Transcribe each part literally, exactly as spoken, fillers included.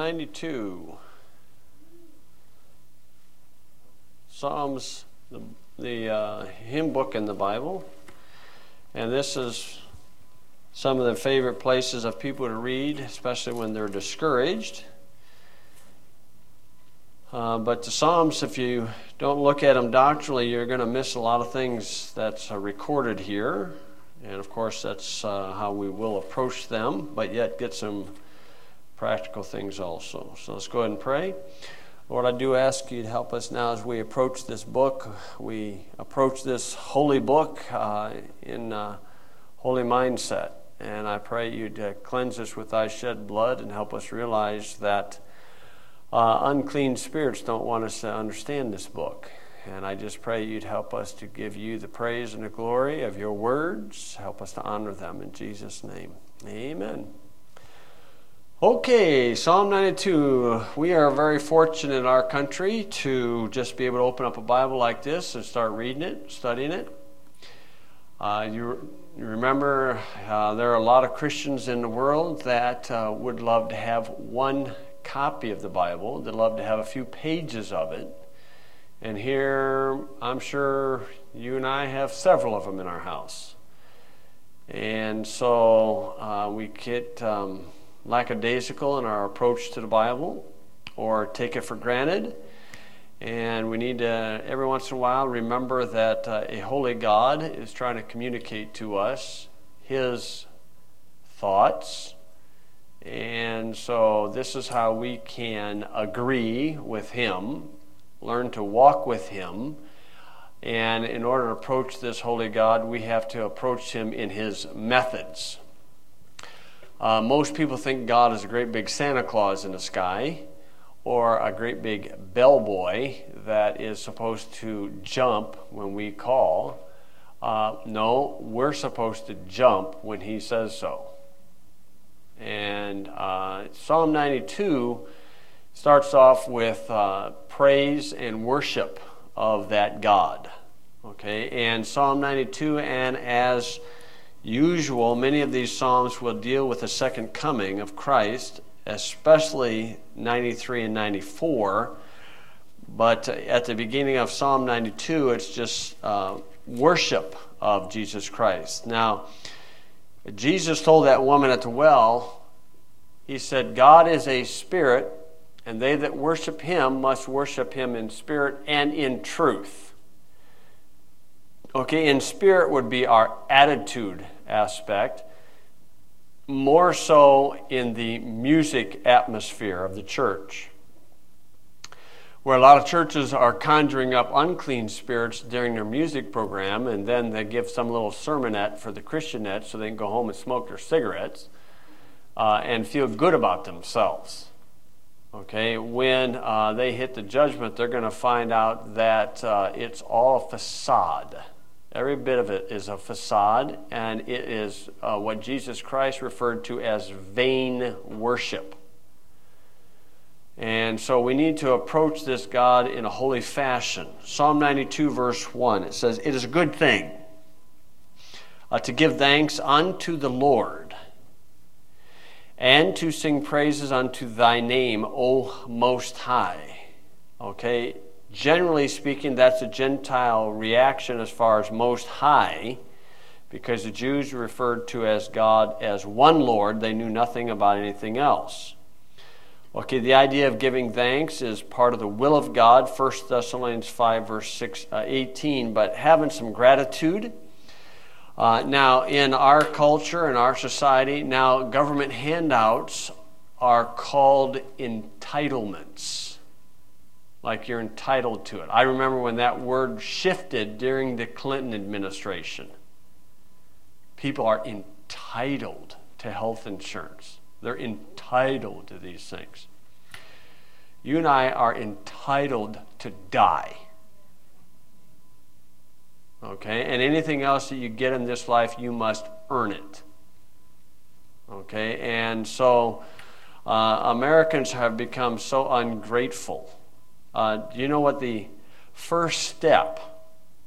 ninety-two. Psalms, the, the uh, hymn book in the Bible. And this is some of the favorite places of people to read, especially when they're discouraged. Uh, but the Psalms, if you don't look at them doctrinally, you're going to miss a lot of things that's uh, recorded here. And of course, that's uh, how we will approach them, but yet get some practical things also. So let's go ahead and pray. Lord, I do ask you to help us now as we approach this book. We approach this holy book uh, in a holy mindset. And I pray you to cleanse us with thy shed blood and help us realize that uh, unclean spirits don't want us to understand this book. And I just pray you'd help us to give you the praise and the glory of your words. Help us to honor them in Jesus' name. Amen. Okay, Psalm ninety-two. We are very fortunate in our country to just be able to open up a Bible like this and start reading it, studying it. Uh, you, you remember uh, there are a lot of Christians in the world that uh, would love to have one copy of the Bible. They'd love to have a few pages of it. And here, I'm sure you and I have several of them in our house. And so uh, we get um, lackadaisical in our approach to the Bible or take it for granted. And we need to, every once in a while, remember that uh, a holy God is trying to communicate to us His thoughts. And so this is how we can agree with Him, learn to walk with Him. And in order to approach this holy God, we have to approach Him in His methods. Uh, most people think God is a great big Santa Claus in the sky, or a great big bellboy that is supposed to jump when we call. Uh, no, we're supposed to jump when He says so. And uh, Psalm ninety-two starts off with uh, praise and worship of that God. Okay, and Psalm ninety-two, and as usual, many of these psalms will deal with the second coming of Christ, especially ninety-three and ninety-four. But at the beginning of Psalm ninety-two, it's just uh, worship of Jesus Christ. Now, Jesus told that woman at the well, He said, God is a spirit, and they that worship Him must worship Him in spirit and in truth. Okay, in spirit would be our attitude aspect, more so in the music atmosphere of the church, where a lot of churches are conjuring up unclean spirits during their music program, and then they give some little sermonette for the Christianette so they can go home and smoke their cigarettes uh, and feel good about themselves. Okay, when uh, they hit the judgment, they're going to find out that uh, it's all a facade. Every bit of it is a facade, and it is uh, what Jesus Christ referred to as vain worship. And so we need to approach this God in a holy fashion. Psalm ninety-two, verse one, it says, "It is a good thing uh, to give thanks unto the Lord, and to sing praises unto thy name, O Most High." Okay, generally speaking, that's a Gentile reaction as far as Most High, because the Jews referred to as God as one Lord. They knew nothing about anything else. Okay, the idea of giving thanks is part of the will of God, First Thessalonians five, verse six, uh, eighteen, but having some gratitude. Uh, now, in our culture, in our society, now government handouts are called entitlements, like you're entitled to it. I remember when that word shifted during the Clinton administration. People are entitled to health insurance. They're entitled to these things. You and I are entitled to die. Okay, and anything else that you get in this life, you must earn it. Okay, and so uh, Americans have become so ungrateful. Uh, do you know what the first step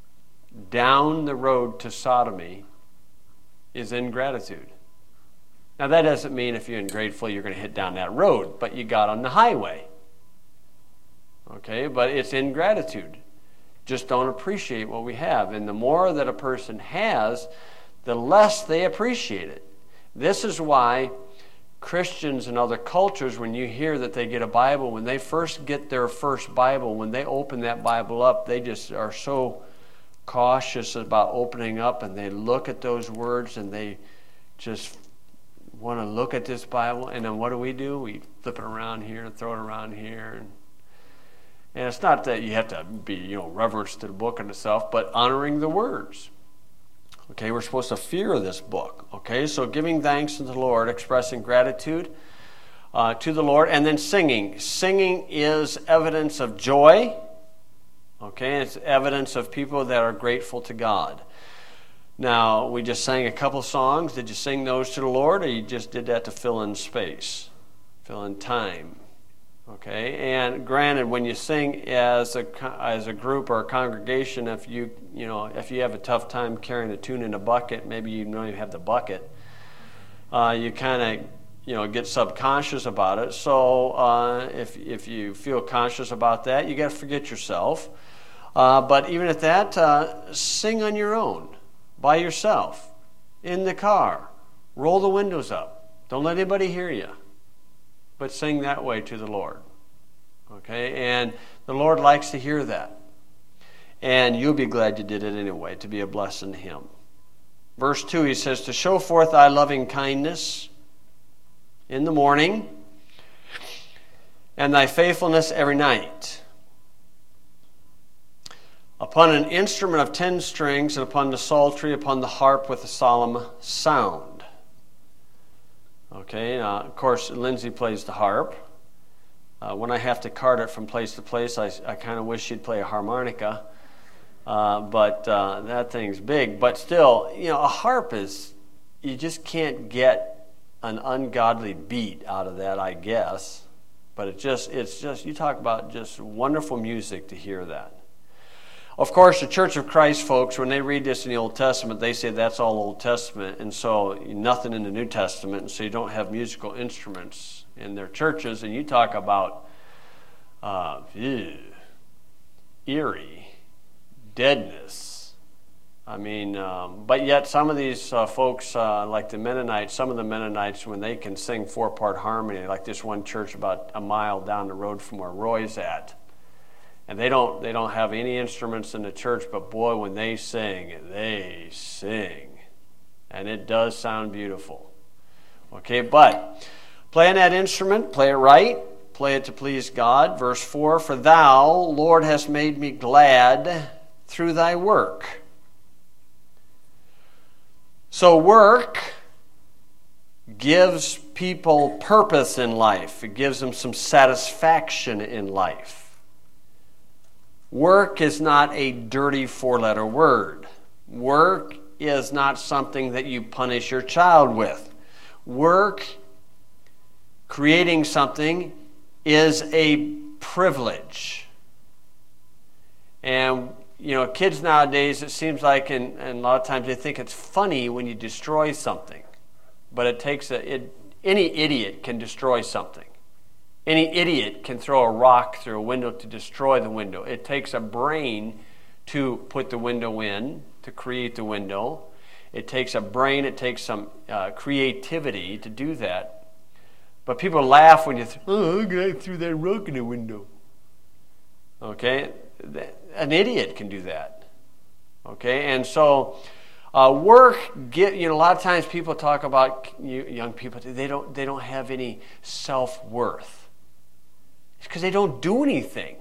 down the road to sodomy is? Ingratitude. Now, that doesn't mean if you're ungrateful, you're going to hit down that road, but you got on the highway. Okay, but it's ingratitude. Just don't appreciate what we have. And the more that a person has, the less they appreciate it. This is why Christians in other cultures, when you hear that they get a Bible, when they first get their first Bible, when they open that Bible up, they just are so cautious about opening up, and they look at those words and they just want to look at this Bible. And then what do we do? We flip it around here and throw it around here. And, and it's not that you have to be, you know, reverence to the book and itself, but honoring the words. Okay, we're supposed to fear this book. Okay, so giving thanks to the Lord, expressing gratitude uh, to the Lord, and then singing. Singing is evidence of joy. Okay, it's evidence of people that are grateful to God. Now, we just sang a couple songs. Did you sing those to the Lord, or you just did that to fill in space, fill in time? Okay, and granted, when you sing as a as a group or a congregation, if you you know if you have a tough time carrying a tune in a bucket, maybe you don't even have the bucket. Uh, you kind of you know get subconscious about it. So uh, if if you feel conscious about that, you got to forget yourself. Uh, but even at that, uh, sing on your own, by yourself, in the car. Roll the windows up. Don't let anybody hear you. But sing that way to the Lord. Okay? And the Lord likes to hear that. And you'll be glad you did it anyway, to be a blessing to Him. Verse two, he says, to show forth thy loving kindness in the morning, and thy faithfulness every night. Upon an instrument of ten strings, and upon the psaltery, upon the harp with a solemn sound. Okay, uh, of course, Lindsay plays the harp. Uh, when I have to cart it from place to place, I, I kind of wish she'd play a harmonica. Uh, but uh, that thing's big. But still, you know, a harp is, you just can't get an ungodly beat out of that, I guess. But it just, it's just, you talk about just wonderful music to hear that. Of course, the Church of Christ folks, when they read this in the Old Testament, they say that's all Old Testament, and so nothing in the New Testament, and so you don't have musical instruments in their churches, and you talk about uh, ew, eerie, deadness. I mean, um, but yet some of these uh, folks, uh, like the Mennonites, some of the Mennonites, when they can sing four-part harmony, like this one church about a mile down the road from where Roy's at, and they don't they don't have any instruments in the church, but boy, when they sing, they sing. And it does sound beautiful. Okay, but playing that instrument, play it right, play it to please God. Verse four, for thou, Lord, hast made me glad through thy work. So work gives people purpose in life. It gives them some satisfaction in life. Work is not a dirty four-letter word. Work is not something that you punish your child with. Work, creating something, is a privilege. And, you know, kids nowadays, it seems like, and, and a lot of times they think it's funny when you destroy something. But it takes a, it, any idiot can destroy something. Any idiot can throw a rock through a window to destroy the window. It takes a brain to put the window in, to create the window. It takes a brain, it takes some uh, creativity to do that. But people laugh when you think, oh, a guy threw that rock in the window. Okay? An idiot can do that. Okay? And so uh, work, get, you know, a lot of times people talk about young people, they don't, they don't have any self-worth. Because they don't do anything.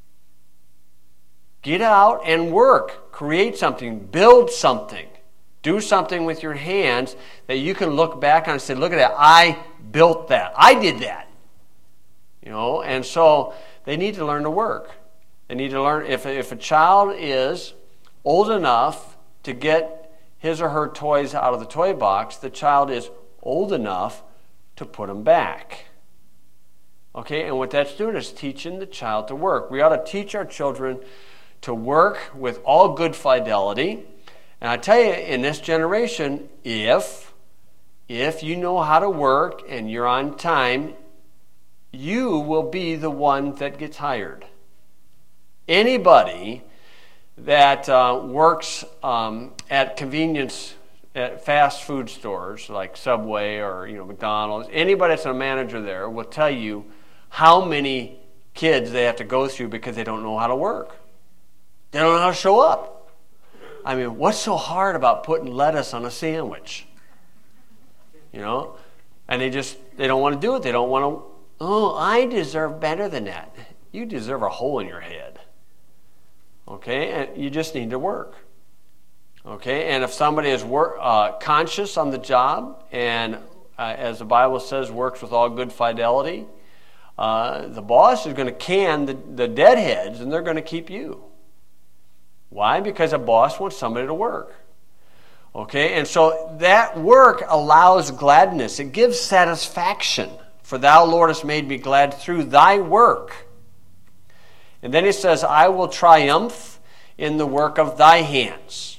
Get out and work. Create something. Build something. Do something with your hands that you can look back on and say, look at that. I built that. I did that. You know, and so they need to learn to work. They need to learn, if, if a child is old enough to get his or her toys out of the toy box, the child is old enough to put them back. Okay, and what that's doing is teaching the child to work. We ought to teach our children to work with all good fidelity. And I tell you, in this generation, if if you know how to work and you're on time, you will be the one that gets hired. Anybody that uh, works um, at convenience, at fast food stores like Subway or you know McDonald's, anybody that's a manager there will tell you how many kids they have to go through because they don't know how to work. They don't know how to show up. I mean, what's so hard about putting lettuce on a sandwich? You know? And they just, they don't want to do it. They don't want to, oh, I deserve better than that. You deserve a hole in your head. Okay? And you just need to work. Okay? And if somebody is work, uh, conscious on the job and, uh, as the Bible says, works with all good fidelity, uh, the boss is going to can the, the deadheads and they're going to keep you. Why? Because a boss wants somebody to work. Okay, and so that work allows gladness. It gives satisfaction. For thou, Lord, hast made me glad through thy work. And then he says, I will triumph in the work of thy hands.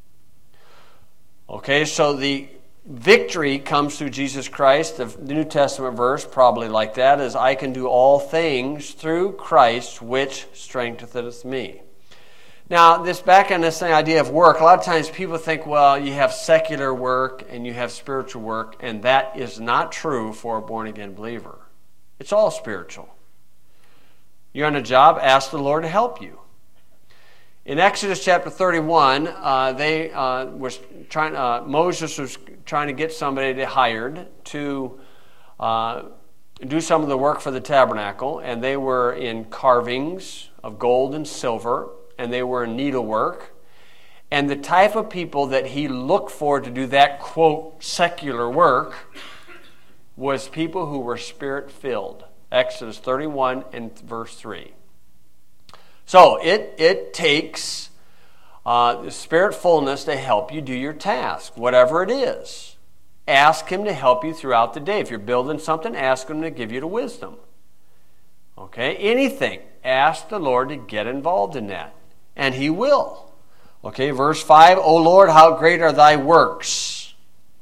Okay, so the victory comes through Jesus Christ. The New Testament verse, probably like that, is I can do all things through Christ, which strengtheneth me. Now, this back on this idea of work, a lot of times people think, well, you have secular work and you have spiritual work, and that is not true for a born-again believer. It's all spiritual. You're on a job, ask the Lord to help you. In Exodus chapter thirty-one, uh, they uh, was trying. Uh, Moses was trying to get somebody to hired to uh, do some of the work for the tabernacle, and they were in carvings of gold and silver. And they were in needlework. And the type of people that he looked for to do that, quote, secular work was people who were spirit-filled. Exodus thirty-one and verse three. So it, it takes uh, spirit fullness to help you do your task, whatever it is. Ask him to help you throughout the day. If you're building something, ask him to give you the wisdom. Okay, anything. Ask the Lord to get involved in that. And he will. Okay, verse five, O Lord, how great are thy works,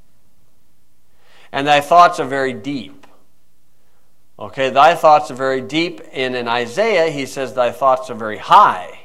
and thy thoughts are very deep. Okay, thy thoughts are very deep. And in Isaiah, he says thy thoughts are very high.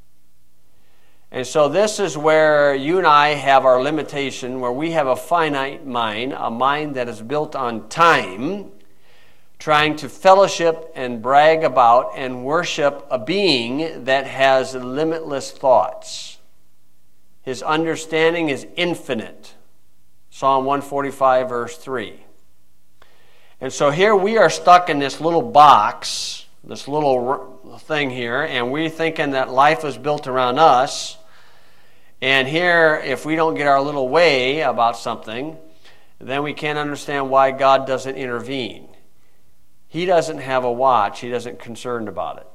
And so this is where you and I have our limitation, where we have a finite mind, a mind that is built on time, trying to fellowship and brag about and worship a being that has limitless thoughts. His understanding is infinite. Psalm one forty-five, verse three. And so here we are stuck in this little box, this little thing here, and we're thinking that life is built around us. And here, if we don't get our little way about something, then we can't understand why God doesn't intervene. He doesn't have a watch. He doesn't concerned about it.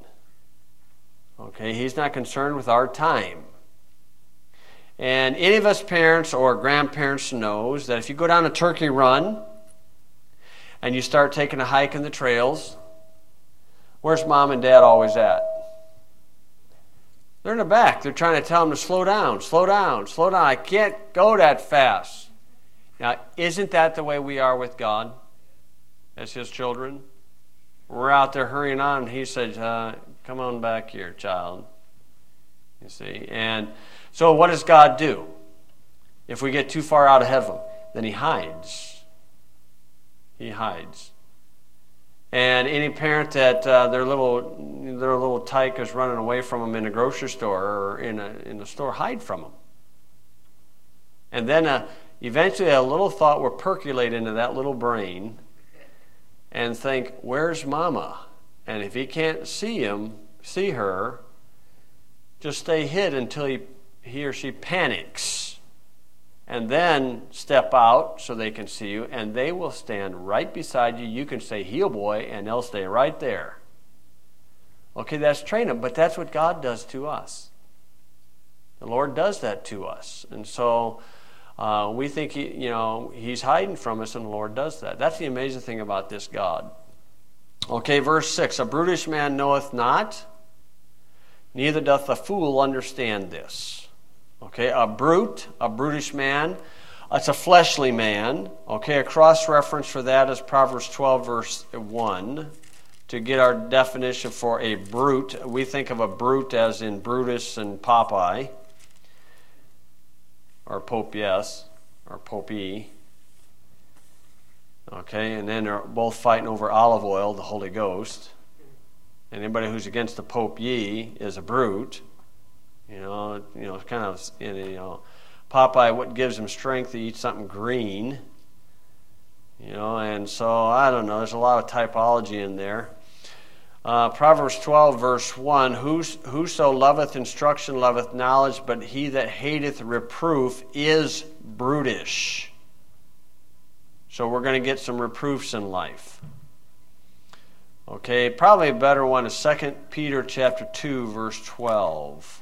Okay, he's not concerned with our time. And any of us parents or grandparents knows that if you go down a turkey run and you start taking a hike in the trails, where's mom and dad always at? They're in the back. They're trying to tell them to slow down, slow down, slow down. I can't go that fast. Now, isn't that the way we are with God as his children? We're out there hurrying on, and he says, uh, come on back here, child. You see? And so what does God do? If we get too far out ahead of him, then he hides. He hides. And any parent that uh, their little their little tyke is running away from them in a grocery store or in a in the store, hide from them. And then uh, eventually a little thought will percolate into that little brain and think, where's mama? And if he can't see him, see her, just stay hid until he, he or she panics. And then step out so they can see you, and they will stand right beside you. You can say, heel boy, and they'll stay right there. Okay, that's training, but that's what God does to us. The Lord does that to us. And so Uh, we think he, you know, he's hiding from us, and the Lord does that. That's the amazing thing about this God. Okay, verse six. A brutish man knoweth not, neither doth a fool understand this. Okay, a brute, a brutish man. It's a fleshly man. Okay, a cross-reference for that is Proverbs twelve, verse one. To get our definition for a brute, we think of a brute as in Brutus and Popeye, or Pope, yes, or Popey. Okay, and then they're both fighting over olive oil, the Holy Ghost. Anybody who's against the Pope ye is a brute. You know, you know, kind of, you know, Popeye, what gives him strength? He eats something green. You know, and so, I don't know, there's a lot of typology in there. Uh, Proverbs twelve, verse one, Whos, Whoso loveth instruction loveth knowledge, but he that hateth reproof is brutish. So we're going to get some reproofs in life. Okay, probably a better one is Second Peter chapter two, verse twelve.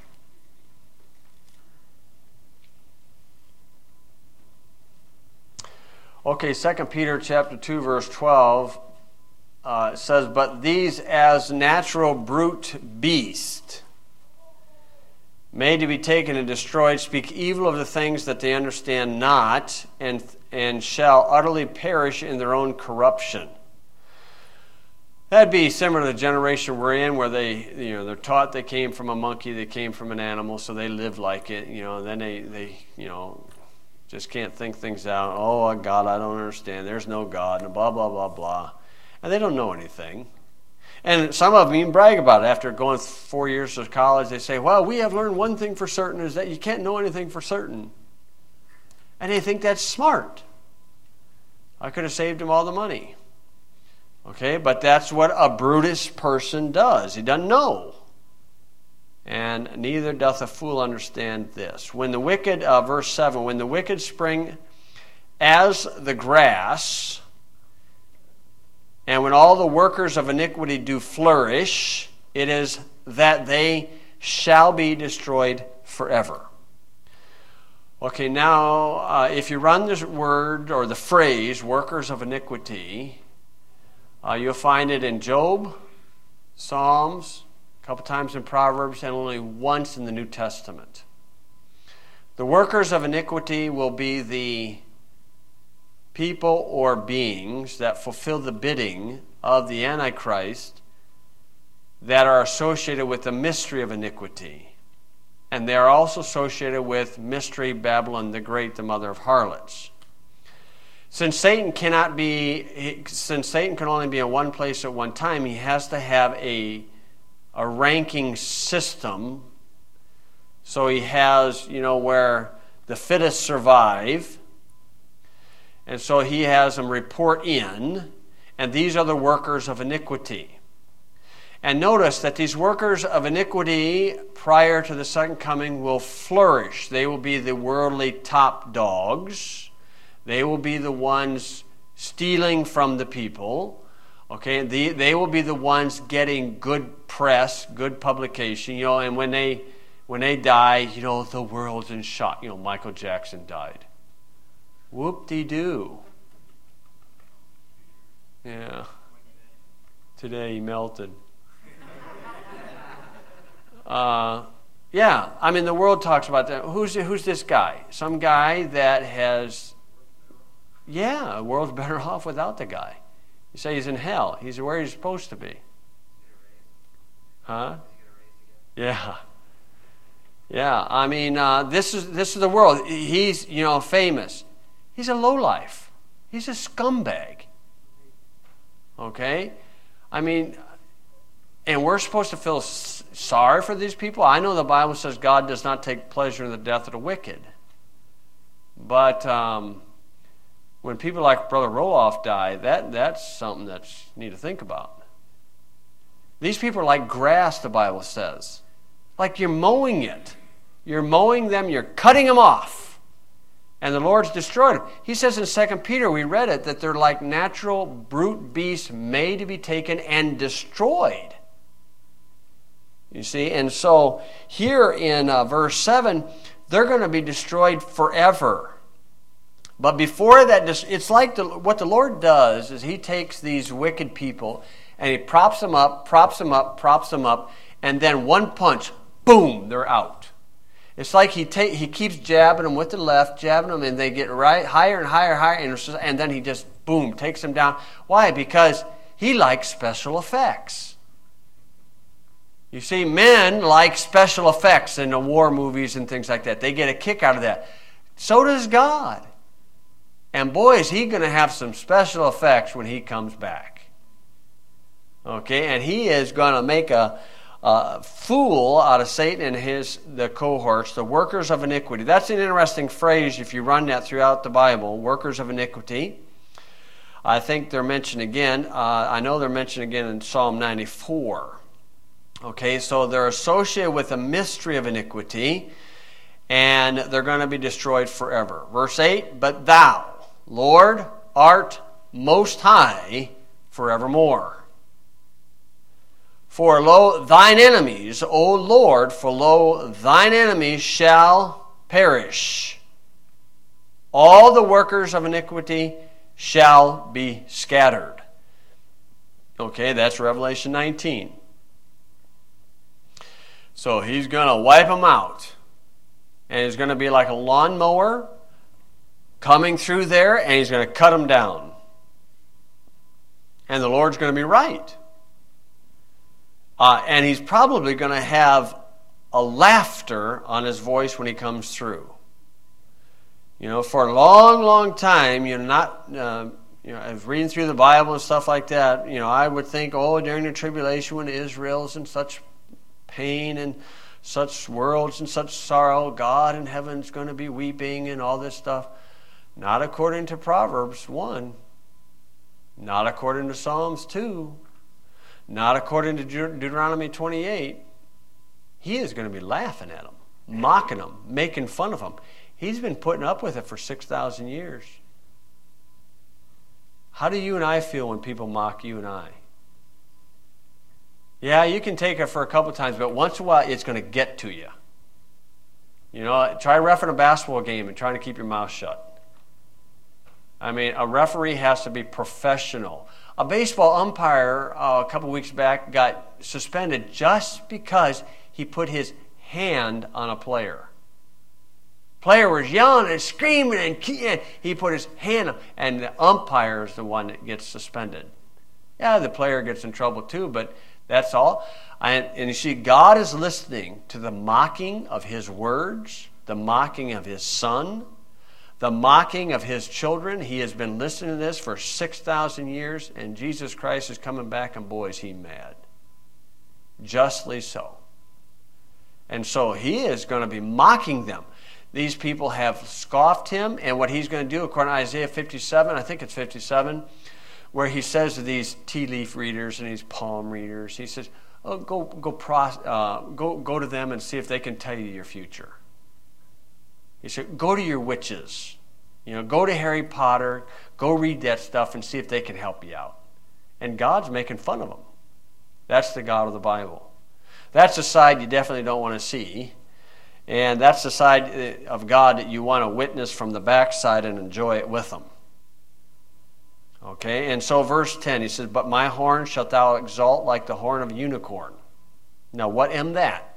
Okay, Second Peter chapter two, verse twelve. Uh, it says, But these as natural brute beast, made to be taken and destroyed, speak evil of the things that they understand not, and, and shall utterly perish in their own corruption. That'd be similar to the generation we're in, where they, you know, they're taught they came from a monkey, they came from an animal, so they live like it, you know, and then they, they you know, just can't think things out. Oh, God, I don't understand. There's no God, and blah, blah, blah, blah. And they don't know anything. And some of them even brag about it. After going four years of college, they say, well, we have learned one thing for certain, is that you can't know anything for certain. And they think that's smart. I could have saved them all the money. Okay, but that's what a brutish person does. He doesn't know. And neither doth a fool understand this. When the wicked, uh, verse seven, when the wicked spring as the grass, and when all the workers of iniquity do flourish, it is that they shall be destroyed forever. Okay, now, uh, if you run this word or the phrase, workers of iniquity, uh, you'll find it in Job, Psalms, a couple times in Proverbs, and only once in the New Testament. The workers of iniquity will be the people or beings that fulfill the bidding of the Antichrist that are associated with the mystery of iniquity. And they are also associated with Mystery Babylon the Great, the mother of harlots. Since Satan cannot be, since Satan can only be in one place at one time, he has to have a, a ranking system. So he has, you know, where the fittest survive. And so he has them report in, and these are the workers of iniquity. And notice that these workers of iniquity prior to the second coming will flourish. They will be the worldly top dogs. They will be the ones stealing from the people. Okay, the, they will be the ones getting good press, good publication. You know, and when they when they die, you know, the world's in shock. You know, Michael Jackson died. Whoop-de-doo. Yeah. Today he melted. Uh, yeah, I mean, the world talks about that. Who's, who's this guy? Some guy that has, yeah, the world's better off without the guy. You say he's in hell. He's where he's supposed to be. Huh? Yeah. Yeah, I mean, uh, this is this is the world. He's, you know, famous. He's a lowlife. He's a scumbag. Okay? I mean, and we're supposed to feel s- sorry for these people. I know the Bible says God does not take pleasure in the death of the wicked. But um, when people like Brother Roloff die, that, that's something that you need to think about. These people are like grass, the Bible says. Like you're mowing it. You're mowing them, you're cutting them off. And the Lord's destroyed them. He says in Second Peter, we read it, that they're like natural brute beasts made to be taken and destroyed. You see, and so here in uh, verse seven, they're going to be destroyed forever. But before that, it's like the, what the Lord does is he takes these wicked people and he props them up, props them up, props them up, and then one punch, boom, they're out. It's like he ta- he keeps jabbing them with the left, jabbing them, and they get right higher and higher, higher, and, just, and then he just, boom, takes them down. Why? Because he likes special effects. You see, men like special effects in the war movies and things like that. They get a kick out of that. So does God. And boy, is he going to have some special effects when he comes back. Okay, and he is going to make a, a fool out of Satan and his the cohorts, the workers of iniquity. That's an interesting phrase if you run that throughout the Bible, workers of iniquity. I think they're mentioned again. Uh, I know they're mentioned again in Psalm ninety-four. Okay, so they're associated with the mystery of iniquity, and they're going to be destroyed forever. Verse eight, but thou, Lord, art most high forevermore. For lo, thine enemies, O Lord, for lo, thine enemies shall perish. All the workers of iniquity shall be scattered. Okay, that's Revelation nineteen. So he's going to wipe them out. And he's going to be like a lawnmower coming through there, and he's going to cut them down. And the Lord's going to be right. Uh, and he's probably going to have a laughter on his voice when he comes through. You know, for a long, long time, you're not, uh, you know, I was reading through the Bible and stuff like that. You know, I would think, oh, during the tribulation when Israel's in such pain and such worlds and such sorrow, God in heaven's going to be weeping and all this stuff. Not according to Proverbs one. Not according to Psalms two. Not according to Deut- Deuteronomy twenty-eight. He is going to be laughing at them, mocking them, making fun of them. He's been putting up with it for six thousand years. How do you and I feel when people mock you and I? Yeah, you can take it for a couple times, but once in a while it's going to get to you. You know, try reffing a basketball game and trying to keep your mouth shut. I mean, a referee has to be professional. A baseball umpire uh, a couple weeks back got suspended just because he put his hand on a player. Player was yelling and screaming, and he put his hand on, and the umpire is the one that gets suspended. Yeah, the player gets in trouble too, but that's all. And, and you see, God is listening to the mocking of his words, the mocking of his son, the mocking of his children. He has been listening to this for six thousand years, and Jesus Christ is coming back, and boy, is he mad. Justly so. And so he is going to be mocking them. These people have scoffed him, and what he's going to do, according to Isaiah fifty-seven, I think it's fifty-seven, where he says to these tea leaf readers and these palm readers, he says, oh, go, go, pros, uh, go, go to them and see if they can tell you your future. He said, go to your witches. You know, go to Harry Potter, go read that stuff and see if they can help you out. And God's making fun of them. That's the God of the Bible. That's the side you definitely don't want to see. And that's the side of God that you want to witness from the backside and enjoy it with them. Okay, and so verse ten, he says, but my horn shalt thou exalt like the horn of a unicorn. Now, what am that?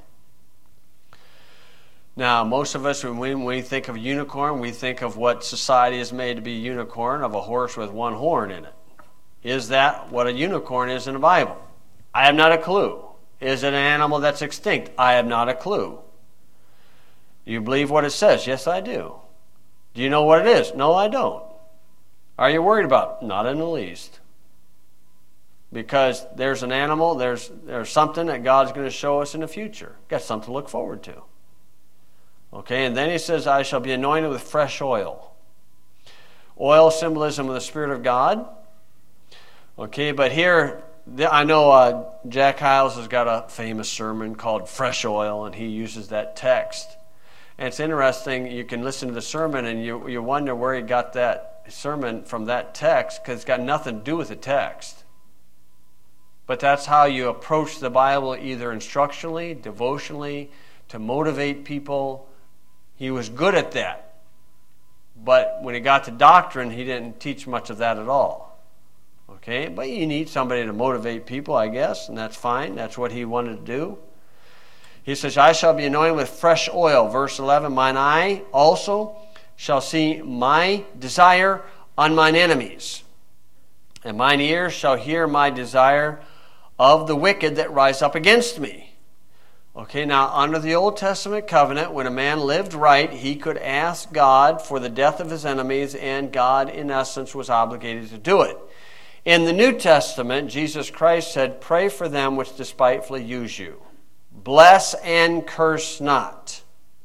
Now, most of us, when we, when we think of a unicorn, we think of what society has made to be a unicorn, of a horse with one horn in it. Is that what a unicorn is in the Bible? I have not a clue. Is it an animal that's extinct? I have not a clue. Do you believe what it says? Yes, I do. Do you know what it is? No, I don't. Are you worried about it? Not in the least. Because there's an animal, there's, there's something that God's going to show us in the future. Got something to look forward to. Okay, and then he says, I shall be anointed with fresh oil. Oil, symbolism of the Spirit of God. Okay, but here, I know uh, Jack Hyles has got a famous sermon called Fresh Oil, and he uses that text. And it's interesting, you can listen to the sermon and you, you wonder where he got that sermon from that text, because it's got nothing to do with the text. But that's how you approach the Bible, either instructionally, devotionally, to motivate people. He was good at that. But when he got to doctrine, he didn't teach much of that at all. Okay? But you need somebody to motivate people, I guess, and that's fine. That's what he wanted to do. He says, I shall be anointed with fresh oil. Verse eleven, mine eye also shall see my desire on mine enemies, and mine ears shall hear my desire of the wicked that rise up against me. Okay, now under the Old Testament covenant, when a man lived right, he could ask God for the death of his enemies, and God, in essence, was obligated to do it. In the New Testament, Jesus Christ said, pray for them which despitefully use you. Bless and curse not.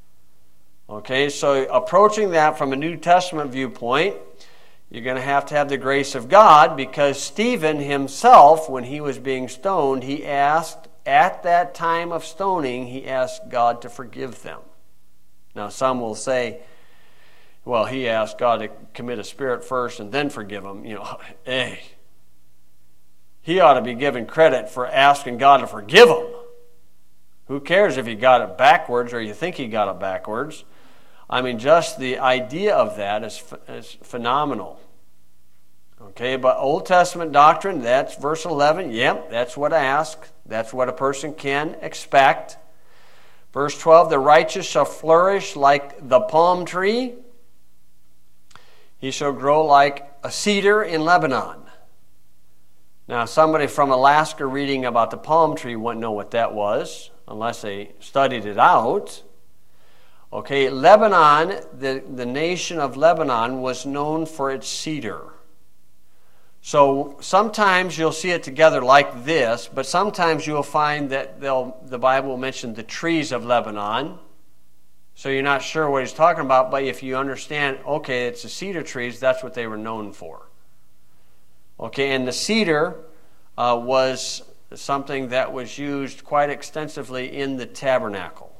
Okay, so approaching that from a New Testament viewpoint, you're going to have to have the grace of God, because Stephen himself, when he was being stoned, he asked, at that time of stoning, he asked God to forgive them. Now, some will say, well, he asked God to commit a spirit first and then forgive him. You know, hey, he ought to be given credit for asking God to forgive him. Who cares if he got it backwards or you think he got it backwards? I mean, just the idea of that is, is phenomenal. Okay, but Old Testament doctrine, that's verse eleven. Yep, that's what I ask. That's what a person can expect. Verse twelve, the righteous shall flourish like the palm tree. He shall grow like a cedar in Lebanon. Now, somebody from Alaska reading about the palm tree wouldn't know what that was unless they studied it out. Okay, Lebanon, the, the nation of Lebanon, was known for its cedar. So sometimes you'll see it together like this, but sometimes you'll find that they'll, the Bible will mention the trees of Lebanon. So you're not sure what he's talking about, but if you understand, okay, it's the cedar trees, that's what they were known for. Okay, and the cedar uh, was something that was used quite extensively in the tabernacle.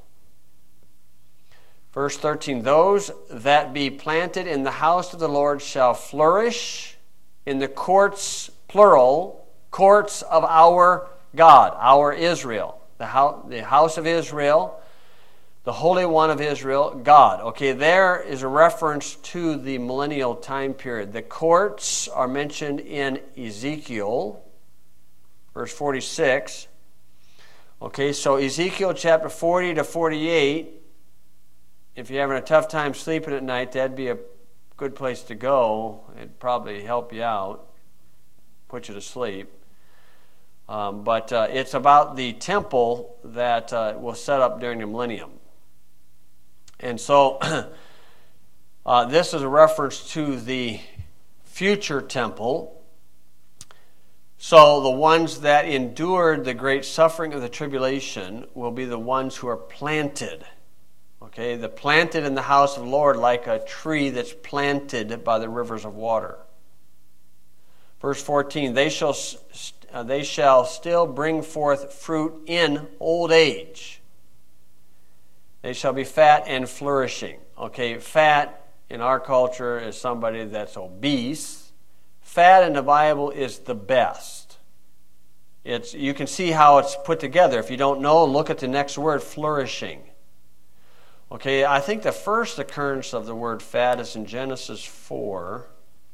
Verse thirteen, those that be planted in the house of the Lord shall flourish in the courts, plural, courts of our God, our Israel, the house, the house of Israel, the Holy One of Israel, God. Okay, there is a reference to the millennial time period. The courts are mentioned in Ezekiel, verse forty-six. Okay, so Ezekiel chapter forty to forty-eight, if you're having a tough time sleeping at night, that'd be a good place to go. It'd probably help you out, put you to sleep. Um, but uh, it's about the temple that uh, was set up during the millennium. And so uh, this is a reference to the future temple. So the ones that endured the great suffering of the tribulation will be the ones who are planted. Okay, the planted in the house of the Lord like a tree that's planted by the rivers of water. Verse fourteen, they shall, uh, they shall still bring forth fruit in old age. They shall be fat and flourishing. Okay, fat in our culture is somebody that's obese. Fat in the Bible is the best. It's, you can see how it's put together. If you don't know, look at the next word, flourishing. Okay, I think the first occurrence of the word fat is in Genesis four.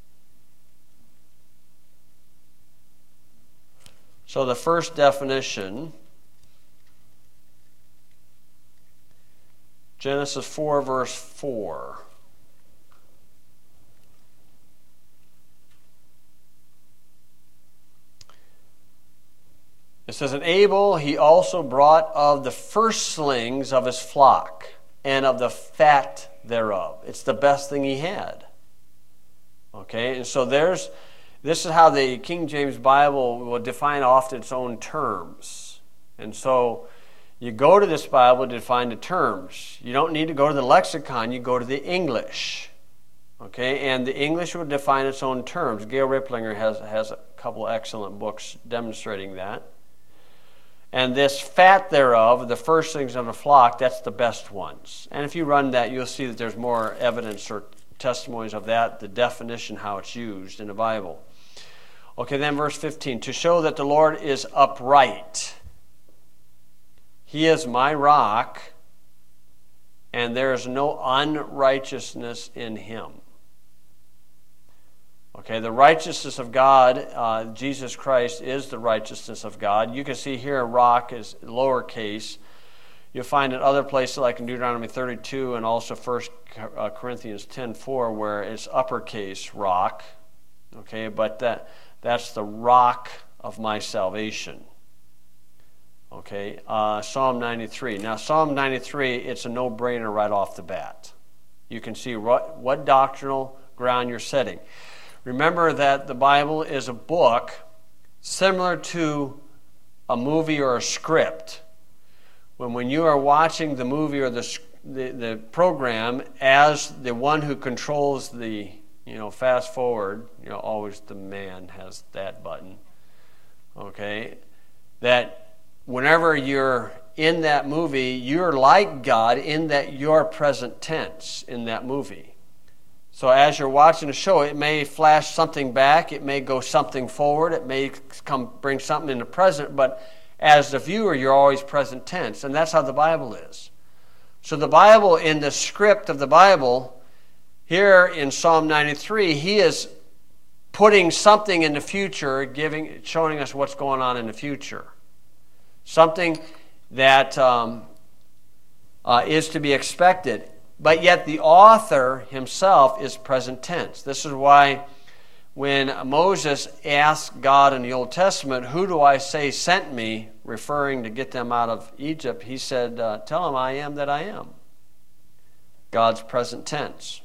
So the first definition, Genesis four, verse four. It says, and Abel he also brought of the firstlings of his flock, and of the fat thereof. It's the best thing he had. Okay, and so there's, this is how the King James Bible will define often its own terms. And so you go to this Bible to define the terms. You don't need to go to the lexicon, you go to the English. Okay, and the English will define its own terms. Gail Ripplinger has, has a couple excellent books demonstrating that. And this fat thereof, the firstlings of the flock, that's the best ones. And if you run that, you'll see that there's more evidence or testimonies of that, the definition, how it's used in the Bible. Okay, then verse fifteen, to show that the Lord is upright. He is my rock, and there is no unrighteousness in him. Okay, the righteousness of God, uh, Jesus Christ is the righteousness of God. You can see here rock is lowercase. You'll find in other places like in Deuteronomy thirty-two and also First Corinthians ten four where it's uppercase rock. Okay, but that that's the rock of my salvation. Okay, uh, Psalm ninety-three. Now Psalm ninety-three, it's a no-brainer right off the bat. You can see what, what doctrinal ground you're setting. Remember that the Bible is a book similar to a movie or a script. When, when you are watching the movie or the, the the program as the one who controls the, you know, fast forward, you know, always the man has that button, okay, that whenever you're in that movie, you're like God in that you're present tense in that movie. So as you're watching a show, it may flash something back, it may go something forward, it may come bring something in the present, but as the viewer, you're always present tense, and that's how the Bible is. So the Bible, in the script of the Bible, here in Psalm ninety-three, he is putting something in the future, giving, showing us what's going on in the future. Something that um, uh, is to be expected, but yet the author himself is present tense. This is why when Moses asked God in the Old Testament, who do I say sent me, referring to get them out of Egypt, he said, uh, tell him I am that I am. God's present tense.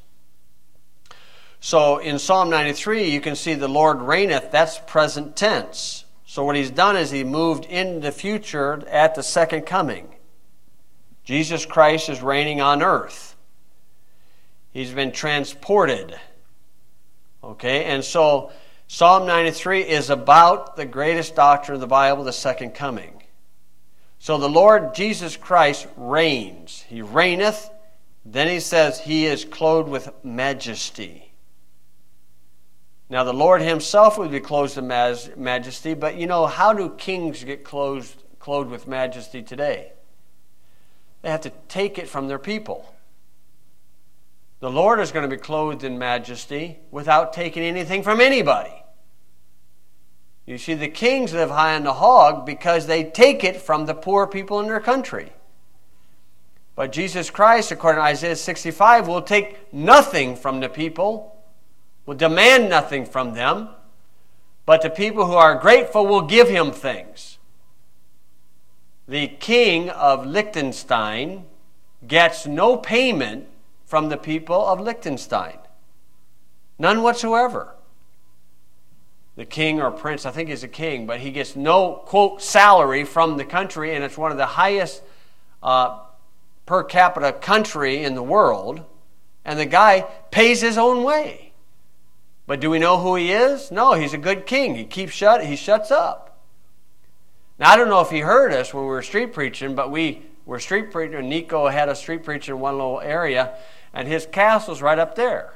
So in Psalm ninety-three, you can see the Lord reigneth, that's present tense. So what he's done is he moved into the future at the second coming. Jesus Christ is reigning on earth. He's been transported. Okay, and so Psalm ninety-three is about the greatest doctrine of the Bible, the second coming. So the Lord Jesus Christ reigns. He reigneth. Then he says he is clothed with majesty. Now the Lord himself would be clothed in majesty, but you know, how do kings get clothed, clothed with majesty today? They have to take it from their people. The Lord is going to be clothed in majesty without taking anything from anybody. You see, the kings live high on the hog because they take it from the poor people in their country. But Jesus Christ, according to Isaiah sixty-five, will take nothing from the people, will demand nothing from them, but the people who are grateful will give him things. The king of Liechtenstein gets no payment from the people of Liechtenstein. None whatsoever. The king or prince, I think he's a king, but he gets no, quote, salary from the country, and it's one of the highest uh, per capita country in the world, and the guy pays his own way. But do we know who he is? No, he's a good king. He keeps shut, he shuts up. Now, I don't know if he heard us when we were street preaching, but we were street preaching. Nico had a street preacher in one little area, and his castle's right up there.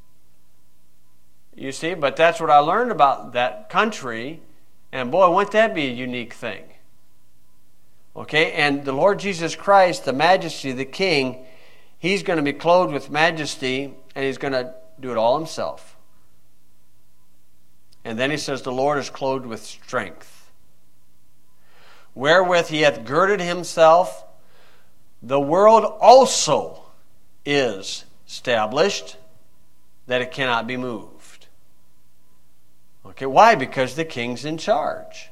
You see, but that's what I learned about that country, and boy, wouldn't that be a unique thing. Okay, and the Lord Jesus Christ, the majesty, the king, he's going to be clothed with majesty, and he's going to do it all himself. And then he says, the Lord is clothed with strength, wherewith he hath girded himself. The world also is established, that it cannot be moved. Okay, why? Because the king's in charge.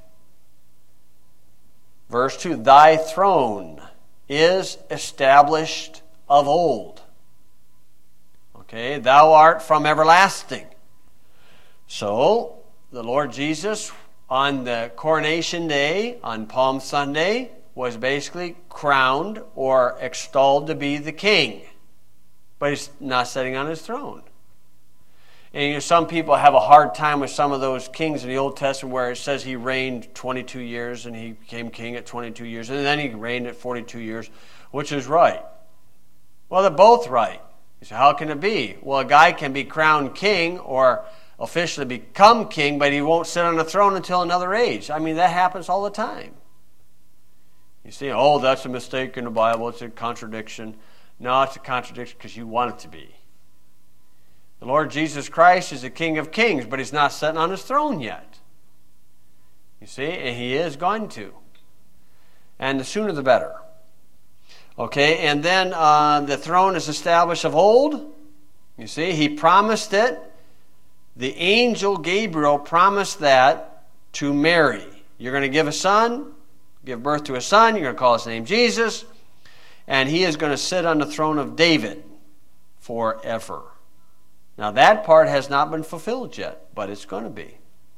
Verse two, thy throne is established of old. Okay, thou art from everlasting. So, the Lord Jesus, on the coronation day, on Palm Sunday, was basically crowned or extolled to be the king. But he's not sitting on his throne. And you know, some people have a hard time with some of those kings in the Old Testament where it says he reigned twenty-two years and he became king at twenty-two years, and then he reigned at forty-two years, which is right. Well, they're both right. You say, how can it be? Well, a guy can be crowned king or officially become king, but he won't sit on the throne until another age. I mean, that happens all the time. You see, oh, that's a mistake in the Bible. It's a contradiction. No, it's a contradiction because you want it to be. The Lord Jesus Christ is the King of Kings, but he's not sitting on his throne yet. You see, and he is going to. And the sooner the better. Okay, and then uh, the throne is established of old. You see, he promised it. The angel Gabriel promised that to Mary. You're going to give a son, give birth to a son. You're going to call his name Jesus. And he is going to sit on the throne of David forever. Now that part has not been fulfilled yet, but it's going to be.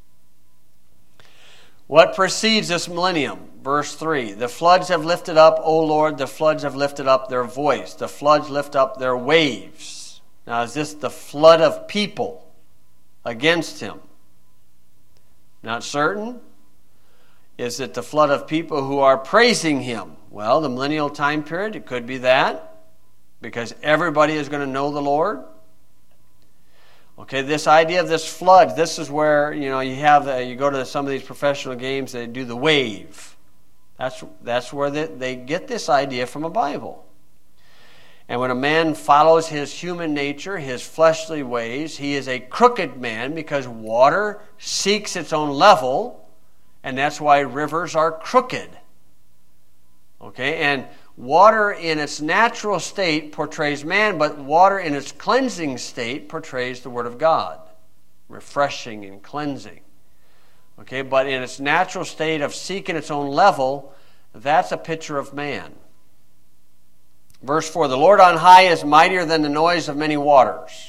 What precedes this millennium? Verse three. The floods have lifted up, O Lord, the floods have lifted up their voice. The floods lift up their waves. Now is this the flood of people against him? Not certain. Is it the flood of people who are praising him? Well, the millennial time period, it could be that, because everybody is going to know the Lord. Okay, this idea of this flood, this is where, you know, you have, the, you go to some of these professional games, they do the wave. That's, that's where they, they get this idea from a Bible. And when a man follows his human nature, his fleshly ways, he is a crooked man because water seeks its own level. And that's why rivers are crooked. Okay, and water in its natural state portrays man, but water in its cleansing state portrays the Word of God. Refreshing and cleansing. Okay, but in its natural state of seeking its own level, that's a picture of man. Verse four, the Lord on high is mightier than the noise of many waters.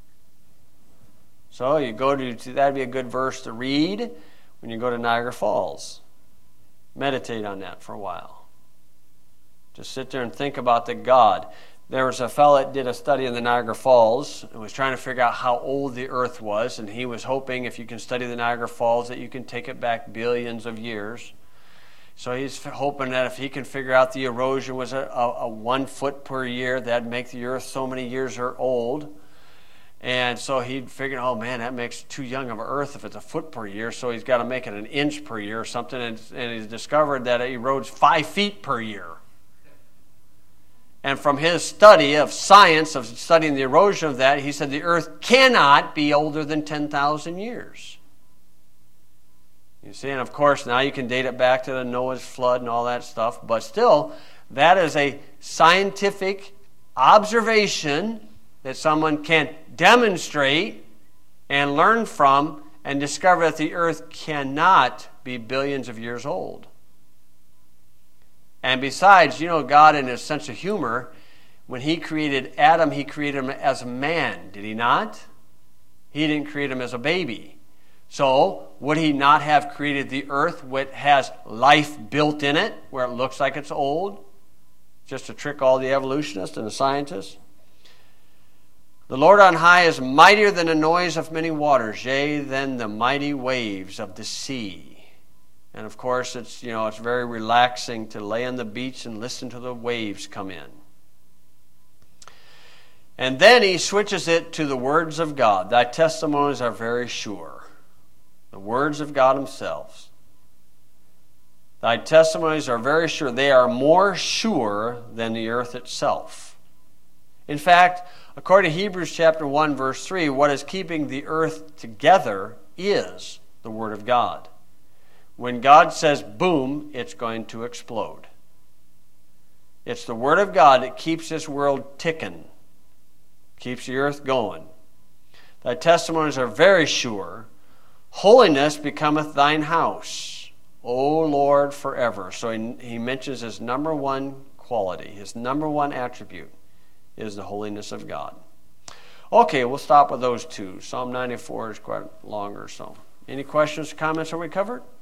So you go to, that'd be a good verse to read when you go to Niagara Falls. Meditate on that for a while. Just sit there and think about the God. There was a fellow that did a study in the Niagara Falls and was trying to figure out how old the earth was, and he was hoping if you can study the Niagara Falls that you can take it back billions of years. So he's hoping that if he can figure out the erosion was a, a, a one foot per year, that'd make the earth so many years old. And so he figured, oh man, that makes too young of an earth if it's a foot per year, so he's got to make it an inch per year or something, and, and he's discovered that it erodes five feet per year. And from his study of science, of studying the erosion of that, he said the earth cannot be older than ten thousand years. You see, and of course now you can date it back to the Noah's flood and all that stuff, but still, that is a scientific observation that someone can demonstrate and learn from and discover that the earth cannot be billions of years old. And besides, you know, God in his sense of humor, when he created Adam, he created him as a man, did he not? He didn't create him as a baby. So, would he not have created the earth which has life built in it, where it looks like it's old? Just to trick all the evolutionists and the scientists? The Lord on high is mightier than the noise of many waters, yea, than the mighty waves of the sea. And of course, it's, you know, it's very relaxing to lay on the beach and listen to the waves come in. And then he switches it to the words of God. Thy testimonies are very sure. The words of God themselves. Thy testimonies are very sure. They are more sure than the earth itself. In fact, according to Hebrews chapter one, verse three, what is keeping the earth together is the Word of God. When God says boom, it's going to explode. It's the Word of God that keeps this world ticking, keeps the earth going. Thy testimonies are very sure. Holiness becometh thine house, O Lord, forever. So he, he mentions his number one quality, his number one attribute is the holiness of God. Okay, we'll stop with those two. Psalm ninety-four is quite longer. So, any questions, comments? Are we covered?